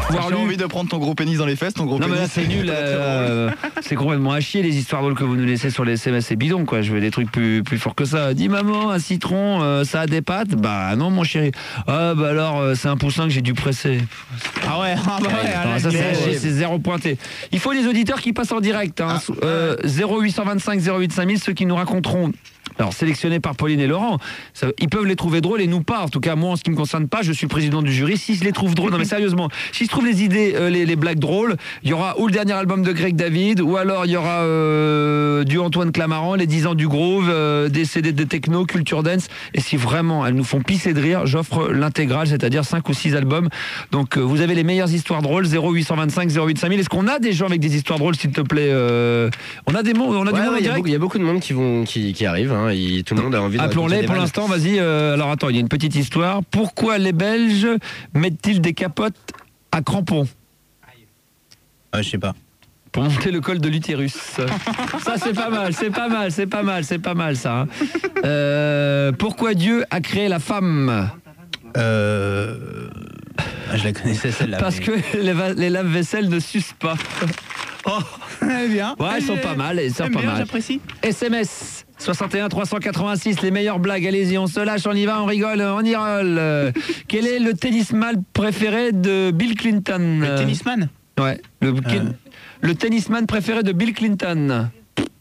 J'ai envie de prendre ton gros pénis dans les fesses, ton gros pénis. Non mais là c'est nul, c'est complètement à chier les histoires drôles que vous nous laissez sur les SMS, c'est bidon quoi, je veux des trucs plus forts que ça. Dis maman, un citron, ça a des pattes? Bah non mon chéri. Ah bah alors c'est un poussin que j'ai dû presser. Ah ouais, ça c'est zéro pointé. Il faut les auditeurs qui passent en direct, hein. 0825 08 5000, ceux qui nous raconteront. Alors, sélectionnés par Pauline et Laurent, ils peuvent les trouver drôles et nous pas. En tout cas, moi, en ce qui me concerne pas, je suis président du jury. Si je les trouve drôles, non mais sérieusement, si je trouve les idées, les blagues drôles, il y aura ou le dernier album de Greg David, ou alors il y aura du Antoine Clamaran, les 10 ans du groove, des CD de techno, culture dance. Et si vraiment elles nous font pisser de rire, j'offre l'intégrale, c'est-à-dire 5 ou 6 albums. Donc, vous avez les meilleures histoires drôles, 0825 08 5000. Est-ce qu'on a des gens avec des histoires drôles, s'il te plaît? On a des mots, on a du monde en direct. Il y a beaucoup de monde qui arrive. Hein, et tout le monde a envie de. Appelons-les pour l'instant, vas-y. Alors attends, il y a une petite histoire. Pourquoi les Belges mettent-ils des capotes à crampons? Je sais pas. Pour monter le col de l'utérus. Ça c'est pas mal, c'est pas mal ça. Hein. Pourquoi Dieu a créé la femme? Je la connaissais celle-là. Parce que les lave-vaisselle ne sucent pas. Oh, bien. Ouais, ils sont pas mal, J'apprécie. SMS 61 386, les meilleures blagues, allez-y, on se lâche, on y va, on rigole, on y roule. Quel est le tennisman préféré de Bill Clinton? Le tennisman? Ouais, le tennisman préféré de Bill Clinton.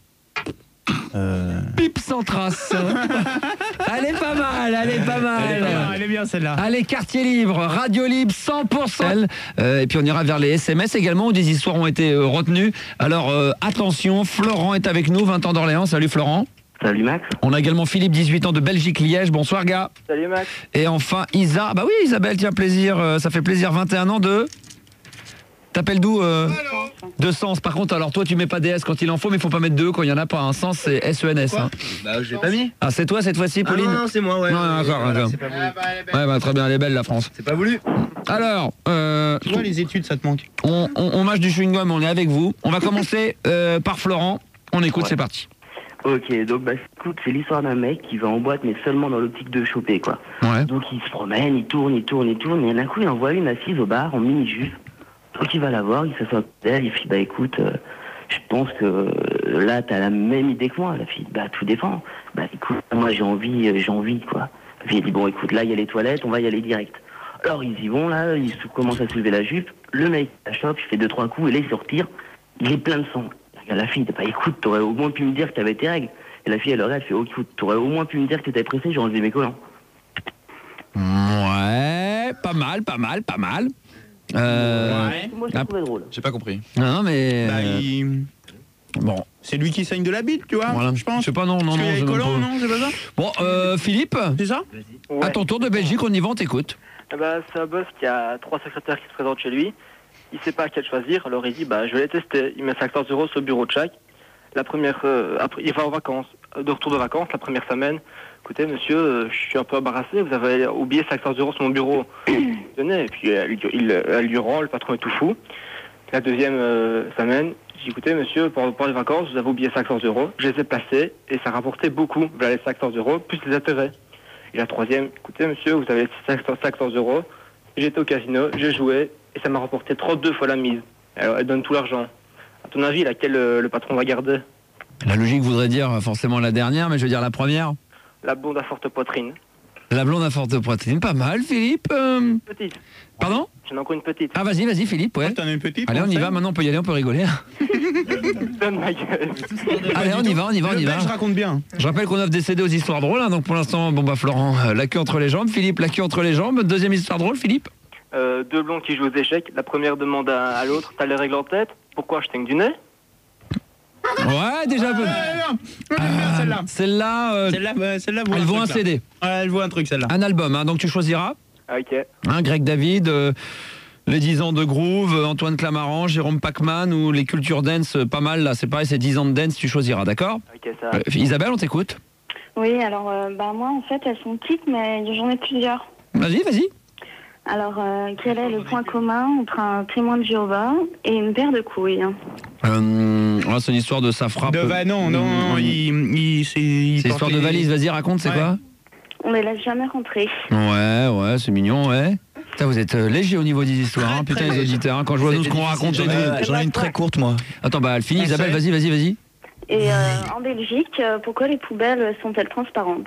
Pipe sans trace. Elle est pas mal. Elle est bien celle-là. Allez, quartier libre, radio libre, 100%. Et puis on ira vers les SMS également où des histoires ont été retenues. Alors attention, Florent est avec nous, 20 ans d'Orléans. Salut Florent. Salut Max. On a également Philippe, 18 ans de Belgique-Liège. Bonsoir gars. Salut Max. Et enfin Isa. Bah oui Isabelle, tiens, plaisir. Ça fait plaisir, 21 ans de... T'appelles d'où De Sens. Par contre, alors toi, tu mets pas DS quand il en faut, mais il faut pas mettre 2 quand il y en a pas. Un Sens, c'est SENS. Hein. Bah, je l'ai pas mis. Ah, c'est toi cette fois-ci, Pauline? Non, c'est moi, ouais. Non, d'accord. C'est pas voulu. Ouais, bah, très bien, elle est belle, la France. C'est pas voulu. Alors, Tu vois, les études, ça te manque. on mâche du chewing-gum, on est avec vous. On va commencer par Florent. On écoute, c'est parti. Ok, donc écoute, c'est l'histoire d'un mec qui va en boîte, mais seulement dans l'optique de choper, quoi. Ouais. Donc il se promène, il tourne, et d'un coup il en voit une assise au bar en mini-jupe. Donc il va la voir, il s'assoit d'elle, il fait écoute, je pense que là t'as la même idée que moi. La fille, tout dépend. Écoute, moi j'ai envie quoi. La fille dit bon écoute, là il y a les toilettes, on va y aller direct. Alors ils y vont là, ils commencent à soulever la jupe, le mec la chope, il fait 2-3 coups et là il se retire, il est plein de sang. La fille, écoute, t'aurais au moins pu me dire que t'avais tes règles. Et la fille elle regarde, elle fait oh, écoute, t'aurais au moins pu me dire que t'étais pressé, j'ai enlevé mes collants. Ouais, pas mal. Moi je trouvais drôle. J'ai pas compris. Non, mais... Bon. C'est lui qui saigne de la bite, tu vois, Voilà, je pense. Je sais pas, non. Parce qu'il y a les collants, non, c'est pas ça? Bon, Philippe, C'est ça? Ouais. à ton tour de Belgique, on y va, on t'écoute. C'est un boss qui a 3 secrétaires qui se présentent chez lui. Il sait pas quel choisir, alors il dit je vais les tester. Il met 500 € sur le bureau de chaque. La première, après, il va en vacances, de retour de vacances, la première semaine. Écoutez monsieur, je suis un peu embarrassé, vous avez oublié 500 € sur mon bureau. Tenez, et puis elle lui rend, le patron est tout fou. La deuxième semaine, j'ai dit écoutez monsieur, pour les vacances, vous avez oublié 500 €. Je les ai placés et ça rapportait beaucoup. Voilà les 500 € plus les intérêts. Et la troisième, écoutez monsieur, vous avez 500 €. J'étais au casino, j'ai joué et ça m'a rapporté 32 fois la mise. Alors elle donne tout l'argent. À ton avis, laquelle le patron va garder? La logique voudrait dire forcément la dernière, mais je veux dire la première. La blonde à forte poitrine. La blonde à forte poitrine, pas mal, Philippe. Petite. Pardon? J'en ai encore une petite. Ah, vas-y, Philippe, ouais. T'en as une petite? Allez, on y va, maintenant on peut y aller, on peut rigoler. Donne ma gueule. Allez, on y va. Je raconte bien. Je rappelle qu'on offre des CD aux histoires drôles, hein, donc pour l'instant, Florent, la queue entre les jambes. Philippe, la queue entre les jambes. Deuxième histoire drôle, Philippe. 2 blondes qui jouent aux échecs. La première demande à l'autre, t'as les règles en tête? Pourquoi je teigne du nez? Ouais, déjà. Celle-là. Celle-là, elle vaut un CD. Ouais, elle vaut un truc, celle-là. Un album, hein, donc tu choisiras. Ok. Greg David, les 10 ans de groove, Antoine Clamaran, Jérôme Pacman ou les cultures dance, pas mal là, c'est pareil, c'est 10 ans de dance, tu choisiras, d'accord? Ok, ça. Isabelle, on t'écoute. Oui, alors moi en fait elles sont petites mais j'en ai plusieurs. Vas-y. Alors quel est le point commun entre un témoin de Jéhovah et une paire de couilles? C'est une histoire de sa frappe. Non, c'est histoire de valise, vas-y raconte, c'est quoi? On les laisse jamais rentrer. Ouais, c'est mignon, ouais. Putain, vous êtes léger au niveau des histoires, hein. Putain, les auditeurs, hein, quand je vois nous ce qu'on raconte. J'en ai une très courte, moi. Attends, bah elle finit, Isabelle, vas-y. Et en Belgique, pourquoi les poubelles sont-elles transparentes?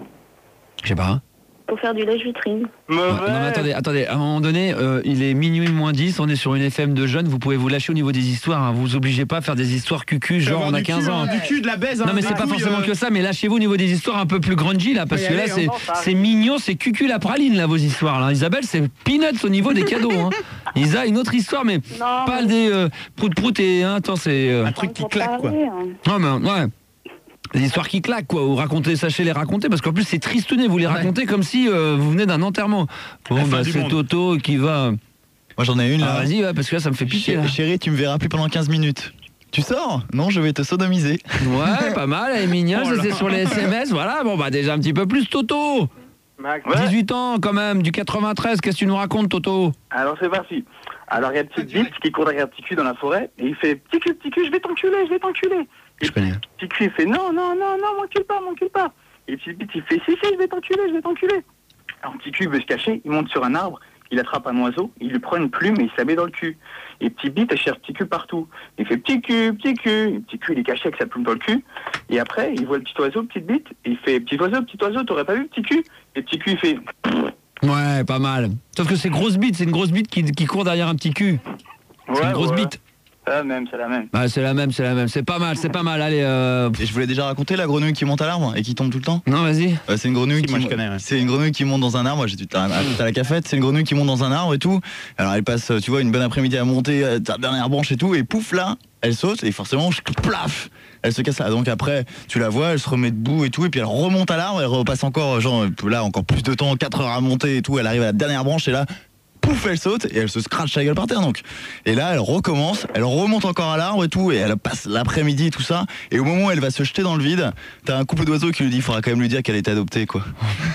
Je sais pas. Hein. Pour faire du lèche-vitrine. Ouais, non mais attendez, à un moment donné, il est minuit moins 10, on est sur une FM de jeunes, vous pouvez vous lâcher au niveau des histoires, hein. Vous obligez pas à faire des histoires cucu, genre on a 15 ans. Du cul, de la baise. Non mais c'est pas forcément que ça, mais lâchez-vous au niveau des histoires un peu plus grungy là, parce que là c'est mignon, c'est cucu la praline là vos histoires là. Isabelle, c'est peanuts au niveau des cadeaux. Hein. Isa, une autre histoire, mais non, pas des prout et attends, c'est un truc qui claque quoi. Non mais ouais. Des histoires qui claquent quoi, ou racontez, sachez les raconter, parce qu'en plus c'est tristouné, vous les racontez comme si vous venez d'un enterrement. Bon bah c'est Toto qui va... Moi j'en ai une là. Vas-y, ouais, parce que là ça me fait pitié. Chérie, tu me verras plus pendant 15 minutes. Tu sors? Non, je vais te sodomiser. Ouais, pas mal, elle est mignonne, c'est sur les SMS, voilà, bon bah déjà un petit peu plus Toto. Max. 18 ans quand même, du 93, qu'est-ce que tu nous racontes Toto? Alors c'est parti. Alors il y a une petite bite qui court derrière un petit cul dans la forêt, et il fait petit cul, je vais t'enculer. Je connais. Petit cul il fait non, m'encule pas. Et petit bite il fait si, je vais t'enculer. Alors petit cul veut se cacher, il monte sur un arbre, il attrape un oiseau, il lui prend une plume et il se la met dans le cul. Et petit bite elle cherche petit cul partout. Il fait petit cul. Et petit cul il est caché avec sa plume dans le cul. Et après il voit le petit oiseau, petite bite, et il fait petit oiseau, t'aurais pas vu petit cul? Et petit cul il fait... Ouais, pas mal. Sauf que c'est grosse bite, c'est une grosse bite qui court derrière un petit cul. C'est une grosse bite. C'est la même. Ouais, c'est la même. C'est pas mal. Allez. Et je voulais déjà raconter la grenouille qui monte à l'arbre et qui tombe tout le temps. Non, vas-y. C'est une grenouille c'est une grenouille qui monte dans un arbre. Moi, j'étais à la cafette. C'est une grenouille qui monte dans un arbre et tout. Alors elle passe, tu vois, une bonne après-midi à monter sa dernière branche et tout. Et pouf là, elle saute et forcément, plaf, elle se casse là. Donc après, tu la vois, elle se remet debout et tout. Et puis elle remonte à l'arbre. Elle repasse encore, genre là, encore plus de temps, 4 heures à monter et tout. Elle arrive à la dernière branche et là. Pouf, elle saute et elle se scratche la gueule par terre donc. Et là elle recommence, elle remonte encore à l'arbre et tout et elle passe l'après-midi et tout ça. Et au moment où elle va se jeter dans le vide, t'as un couple d'oiseaux qui lui dit, il faudra quand même lui dire qu'elle est adoptée quoi.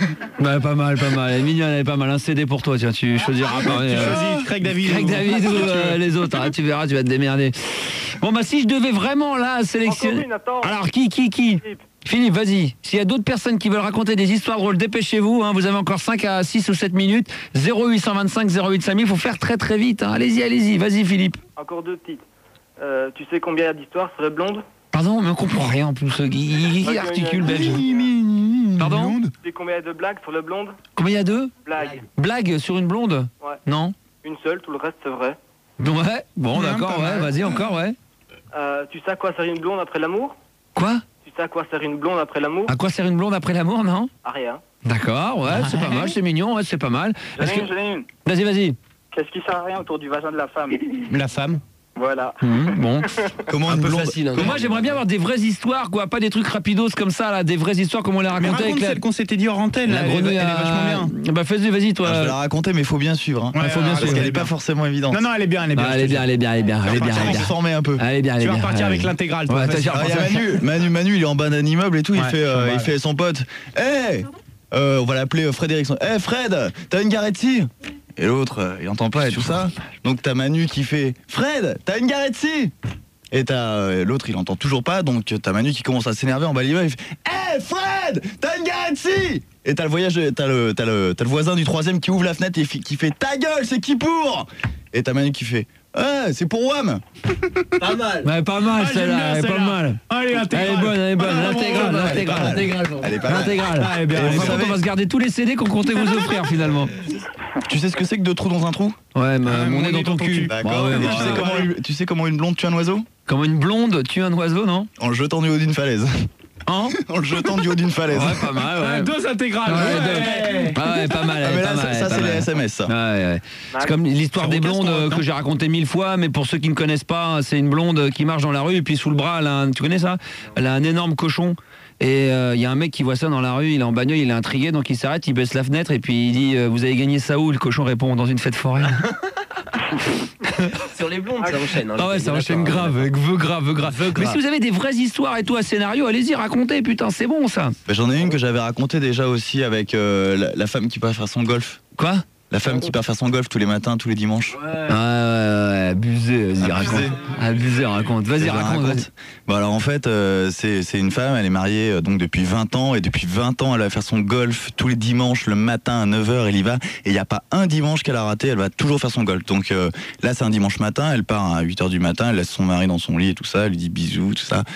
Bah pas mal, elle est mignonne, elle est pas mal. Un CD pour toi, tiens, tu choisiras. Tu choisis Craig David ou les autres, hein, tu verras, tu vas te démerder. Bon bah si je devais vraiment là sélectionner... Alors qui Philippe, vas-y. S'il y a d'autres personnes qui veulent raconter des histoires drôles, dépêchez-vous. Hein, vous avez encore 5 à 6 ou 7 minutes. 0825 08 5000. Il faut faire très très vite. Hein. Allez-y. Vas-y, Philippe. Encore deux petites. Tu sais combien il y a d'histoires sur le blonde? Pardon, mais on comprend rien en plus. Qui articule belge? Pardon? Tu sais combien il y a de blagues sur le blonde? Combien il y a de blagues sur une blonde? Ouais. Non. Une seule, tout le reste c'est vrai. Ouais, bon d'accord, ouais, vas-y encore, ouais. Tu sais à quoi sert une blonde après l'amour? Quoi? Tu sais à quoi sert une blonde après l'amour? À quoi sert une blonde après l'amour, non? À rien. D'accord, ouais, c'est pas mal, c'est mignon, ouais, c'est pas mal. J'en ai une. Vas-y. Qu'est-ce qui sert à rien autour du vagin de la femme? La femme. Voilà. Bon. Comment un peu facile. Hein, moi j'aimerais bien avoir des vraies histoires, quoi, pas des trucs rapidos comme ça, là, des vraies histoires comme on les racontait avec celle qu'on s'était dit hors antenne. La grenouille, elle est vachement bien. Bah vas-y toi. Je vais la raconter, mais il faut bien suivre. Hein. Faut bien suivre. Parce qu'elle est pas forcément évidente. Non, elle est bien. Elle est bien. On se former un peu. Tu vas repartir avec l'intégrale. Manu, il est en bas d'un immeuble et tout. Il fait son pote. On va l'appeler Frédéric. Fred, t'as une Garetti? Et l'autre, il entend pas et tout ça. Donc t'as Manu qui fait Fred, t'as une Garetti? Et t'as l'autre, il entend toujours pas. Donc t'as Manu qui commence à s'énerver en bas de l'immeuble. Il fait Fred, t'as une Garetti? Et t'as le voisin du troisième qui ouvre la fenêtre et qui fait ta gueule, c'est qui pour? Et t'as Manu qui fait c'est pour WAM. Pas mal. Ouais, pas mal celle-là, elle est pas mal. Allez, elle est bonne. L'intégrale. On va se garder tous les CD qu'on comptait vous offrir finalement. Tu sais ce que c'est que 2 trous dans un trou? Ouais, mon nez dans ton cul. D'accord. Tu sais comment une blonde tue un oiseau? Comment une blonde tue un oiseau, non? En le jetant du haut d'une falaise. En le jetant du haut d'une falaise. Ouais, pas mal, ouais. 2 intégrales. Ouais, pas mal. Mais là, ça c'est les SMS, ça. Ouais. C'est comme l'histoire des blondes que j'ai raconté 1000 fois, mais pour ceux qui ne connaissent pas, c'est une blonde qui marche dans la rue et puis sous le bras, tu connais ça? Elle a un énorme cochon. Et il y a un mec qui voit ça dans la rue, il est en bagnole, il est intrigué, donc il s'arrête, il baisse la fenêtre et puis il dit vous avez gagné ça où? Le cochon répond dans une fête foraine. Sur les blondes, ça enchaîne. Hein, ah ouais, ça enchaîne grave, grave. Mais si vous avez des vraies histoires et tout à scénario, allez-y, racontez, putain, c'est bon ça. J'en ai une que j'avais racontée déjà aussi avec la femme qui part faire son golf. Quoi? La femme qui part faire son golf tous les matins, tous les dimanches. Ouais, abusé, vas-y, raconte. Abusé, raconte. Vas-y, raconte. Bon, alors en fait, c'est une femme, elle est mariée donc depuis 20 ans, et depuis 20 ans, elle va faire son golf tous les dimanches, le matin à 9h, elle y va, et il n'y a pas un dimanche qu'elle a raté, elle va toujours faire son golf. Donc là, c'est un dimanche matin, elle part à 8h du matin, elle laisse son mari dans son lit et tout ça, elle lui dit bisous, tout ça.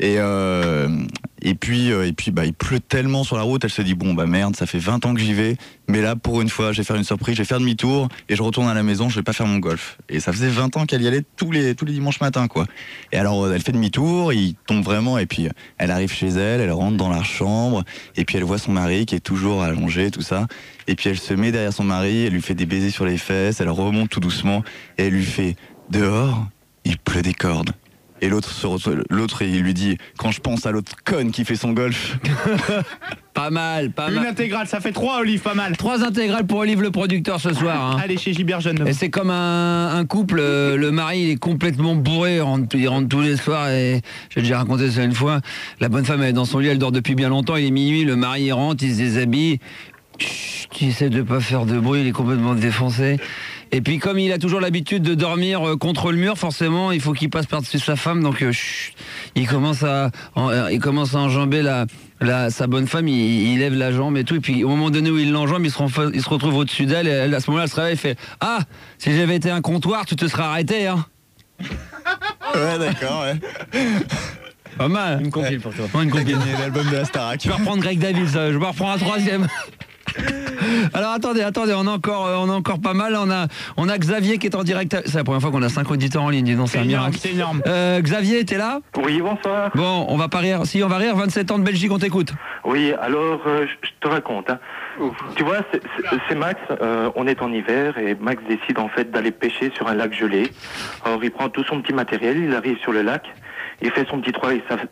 Et puis il pleut tellement sur la route, elle se dit bon bah merde, ça fait 20 ans que j'y vais, mais là pour une fois je vais faire une surprise, je vais faire demi-tour et je retourne à la maison, je vais pas faire mon golf. Et ça faisait 20 ans qu'elle y allait tous les dimanches matins quoi. Et alors elle fait demi-tour, il tombe vraiment et puis elle arrive chez elle, elle rentre dans la chambre et puis elle voit son mari qui est toujours allongé tout ça. Et puis elle se met derrière son mari, elle lui fait des baisers sur les fesses, elle remonte tout doucement et elle lui fait dehors, il pleut des cordes. Et l'autre, il lui dit, quand je pense à l'autre conne qui fait son golf. Pas mal. Une intégrale, ça fait 3, Olive, pas mal. 3 intégrales pour Olive, le producteur, ce soir. Hein. Allez, chez Gilbert Jeune. Et c'est comme un couple, le mari, il est complètement bourré, il rentre tous les soirs, et j'ai déjà raconté ça une fois. La bonne femme, elle est dans son lit, elle dort depuis bien longtemps, il est minuit, le mari, il rentre, il se déshabille. Chut, il essaie de pas faire de bruit, il est complètement défoncé. Et puis comme il a toujours l'habitude de dormir contre le mur, forcément, il faut qu'il passe par-dessus sa femme. Donc il commence à enjamber sa bonne femme, il lève la jambe et tout. Et puis au moment donné où il l'enjambe, il se retrouve au-dessus d'elle. Et elle, à ce moment-là, elle se réveille et fait « Ah, si j'avais été un comptoir, tu te serais arrêté, hein !» Ouais, d'accord, ouais. Pas mal. Une compile pour toi. Une compile. L'album de la Starac. Je vais reprendre Greg David, ça. Je vais reprendre un 3e. Alors attendez, on a encore pas mal. On a Xavier qui est en direct. C'est la première fois qu'on a 5 auditeurs en ligne, dis donc, c'est un miracle. C'est énorme. Xavier, t'es là? Oui, bonsoir. Bon, on va pas rire. Si on va rire, 27 ans de Belgique, on t'écoute. Oui, alors je te raconte. Hein. Tu vois, c'est Max, on est en hiver et Max décide en fait d'aller pêcher sur un lac gelé. Alors il prend tout son petit matériel, il arrive sur le lac, il fait son petit trou,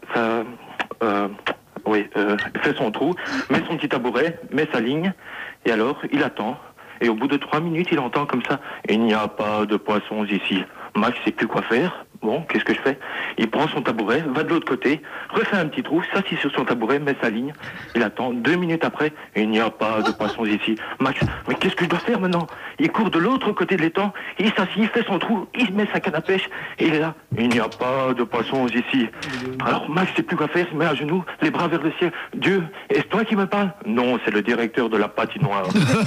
il fait son trou, met son petit tabouret, met sa ligne, et alors il attend. Et au bout de 3 minutes, il entend comme ça, il n'y a pas de poissons ici. Max sait plus quoi faire. Bon, qu'est-ce que je fais? Il prend son tabouret, va de l'autre côté, refait un petit trou, s'assit sur son tabouret, met sa ligne. Il attend 2 minutes après, il n'y a pas de poissons ici. Max, mais qu'est-ce que je dois faire maintenant? Il court de l'autre côté de l'étang, il s'assit, il fait son trou, il met sa canne à pêche, et il est là, il n'y a pas de poissons ici. Alors Max sait plus quoi faire, il met à genoux, les bras vers le ciel. Dieu, est-ce toi qui me parles? Non, c'est le directeur de la patinoire.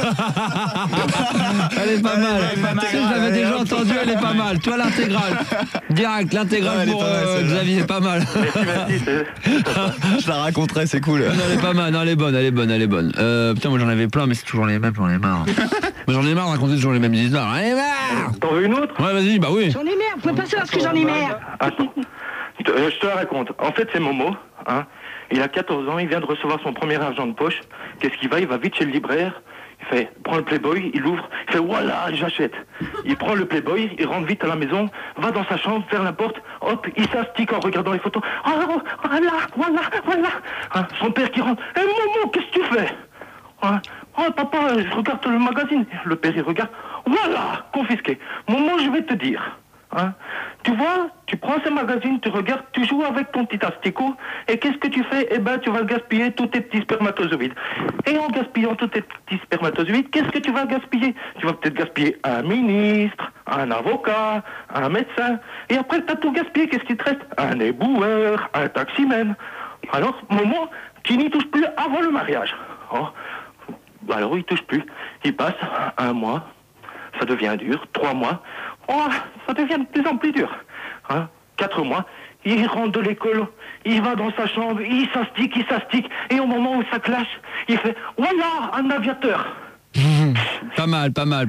Elle est pas mal. Je l'avais déjà entendu, elle est pas mal. Toi, l'intégrale. Direct, l'intégrale pour Xavier, pas mal. Merci, Je la raconterai, c'est cool. Non, elle est pas mal, non, elle est bonne. Putain, moi j'en avais plein, mais c'est toujours les mêmes, j'en ai marre. Moi j'en ai marre de raconter toujours les mêmes histoires. J'en ai marre. T'en veux une autre? Ouais, vas-y, bah oui. J'en ai marre, vous pouvez passer parce que j'en ai marre. Attends, je te la raconte. En fait, c'est Momo, hein. Il a 14 ans, il vient de recevoir son premier argent de poche. Qu'est-ce qu'il va? Il va vite chez le libraire. Il fait, prend le Playboy, il ouvre, il fait, voilà, j'achète. Il prend le Playboy, il rentre vite à la maison, va dans sa chambre, ferme la porte, hop, il s'astique en regardant les photos. Oh, voilà. Hein, son père qui rentre, hé Momo, qu'est-ce que tu fais? Hein, oh papa, je regarde le magazine. Le père il regarde, voilà, confisqué. Momo, je vais te dire. Hein, tu vois, tu prends ce magazine, tu regardes, tu joues avec ton petit asticot, et qu'est-ce que tu fais? Eh ben, tu vas gaspiller tous tes petits spermatozoïdes. Et en gaspillant tous tes petits spermatozoïdes, qu'est-ce que tu vas gaspiller? Tu vas peut-être gaspiller un ministre, un avocat, un médecin, et après t'as tout gaspillé, qu'est-ce qui te reste? Un éboueur, un taximène. Alors, Momo, tu n'y touches plus avant le mariage. Oh. Alors, il touche plus. Il passe 1 mois, ça devient dur, 3 mois, oh, ça devient de plus en plus dur. Hein, 4 mois, il rentre de l'école, il va dans sa chambre, il s'astique, et au moment où ça clash, il fait « Voilà, un aviateur !» Pas mal.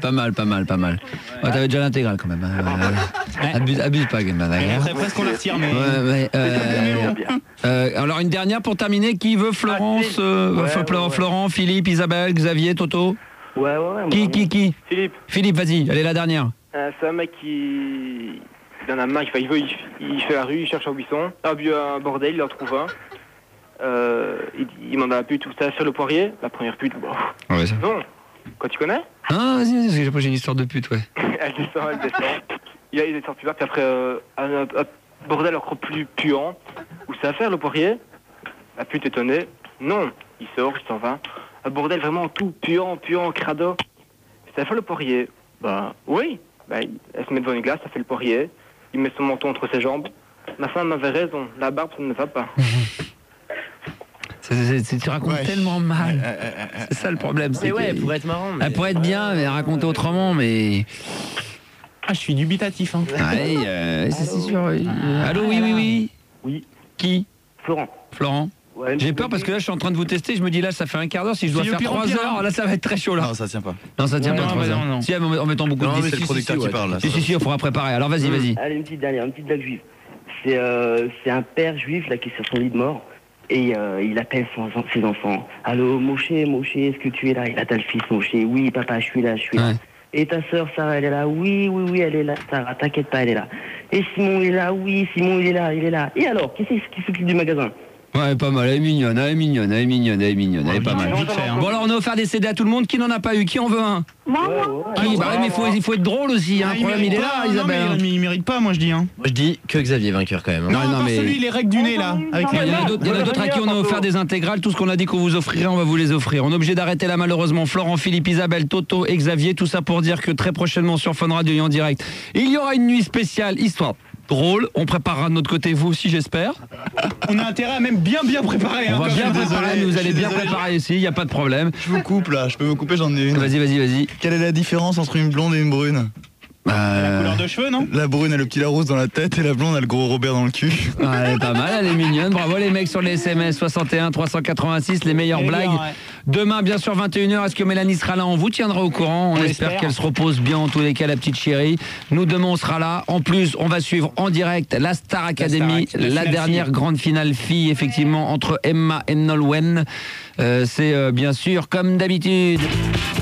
Ouais, t'avais déjà l'intégrale quand même. Abuse pas, Game Man. C'est presque qu'on la retire, mais... Alors une dernière pour terminer, qui veut Florence, Florent, Philippe, Isabelle, Xavier, Toto? Ouais. Qui Philippe, vas-y, allez, la dernière. C'est un mec qui en a marre, il fait la rue, il cherche un buisson, un bordel, il en trouve un. Il demande à la pute tout ça sur le poirier, la première pute. Bon. Ouais, ça. Non, quand tu connais? Ah, vas-y, j'ai une histoire de pute, ouais. Elle descend. Il descend plus bas, puis après un bordel encore plus puant. Où ça va faire le poirier? La pute étonnée. Non, il sort, il s'en va. Un bordel vraiment tout puant, crado. ça fait le poirier. Bah oui. Bah, elle se met devant une glace, ça fait le poirier. Il met son menton entre ses jambes. Ma femme avait raison, la barbe, ça ne va pas. Tu racontes tellement mal. C'est ça le problème. Mais ouais, elle pourrait être marrant. Elle pourrait être bien, mais raconter autrement, mais... Ah, je suis dubitatif. Hein. Allez, c'est sûr. Allô, oui. Oui. Qui? Florent. Ouais, J'ai peur parce que là je suis en train de vous tester, je me dis là ça fait un quart d'heure, si je dois C'est faire de pire en 3 pire, heures, hein. là ça va être très chaud là. Non, ça tient pas. Non, ça tient Non, pas 3 bah heures. non. Si, en mettant beaucoup de Non, mais disques. c'est le producteur qui parle là. Si, il faudra préparer. Alors vas-y. Allez, une petite dernière, une petite blague juive. C'est un père juif là qui est sur son lit de mort et il appelle ses enfants. Allô, Moshe, est-ce que tu es là? Il attend le fils, Moshe. Oui, papa, je suis là. Ouais. Et ta sœur Sarah, elle est là? Oui, elle est là, Sarah, t'inquiète pas, elle est là. Et Simon, il est là? Oui, Simon, il est là. Et alors, qui c'est qui s'occupe du magasin? Ouais, pas mal, elle est mignonne, elle est pas mal. Vite fait, hein. Bon alors on a offert des CD à tout le monde, qui n'en a pas eu? Qui en veut un? Moi. Qui? Bah oui, mais il faut être drôle aussi, hein. Ah, Le problème il est là, Isabelle. Non, mais il mérite pas, moi je dis. Hein. Moi je dis que Xavier vainqueur quand même. Non, Non, mais- celui, les règles du nez là. Avec Il y en a d'autres à qui on a offert des intégrales. Tout ce qu'on a dit qu'on vous offrirait, on va vous les offrir. On est obligé d'arrêter là malheureusement. Florent, Philippe, Isabelle, Toto et Xavier. Tout ça pour dire que très prochainement sur Fun Radio et en direct, il y aura une nuit spéciale, histoire drôle. On préparera de notre côté, vous aussi j'espère. On a intérêt à même bien préparer. On va bien préparer, vous allez bien désolé. préparer ici, il n'y a pas de problème. Je vous coupe là, je peux me couper, j'en ai une. Vas-y. Quelle est la différence entre une blonde et une brune? La couleur de cheveux, non? La brune a le petit Larousse dans la tête et la blonde a le gros Robert dans le cul. Elle est pas mal, elle est mignonne. Bravo les mecs sur les SMS 61 386, les meilleures Eh bien, blagues. ouais. Demain, bien sûr, 21h, est-ce que Mélanie sera là? On vous tiendra au courant. On espère l'espère. qu'elle se repose bien en tous les cas, la petite chérie. Nous, demain, on sera là. En plus, on va suivre en direct la Star Academy, la la finale dernière fille. grande finale fille, effectivement, entre Emma et Nolwenn. C'est bien sûr comme d'habitude.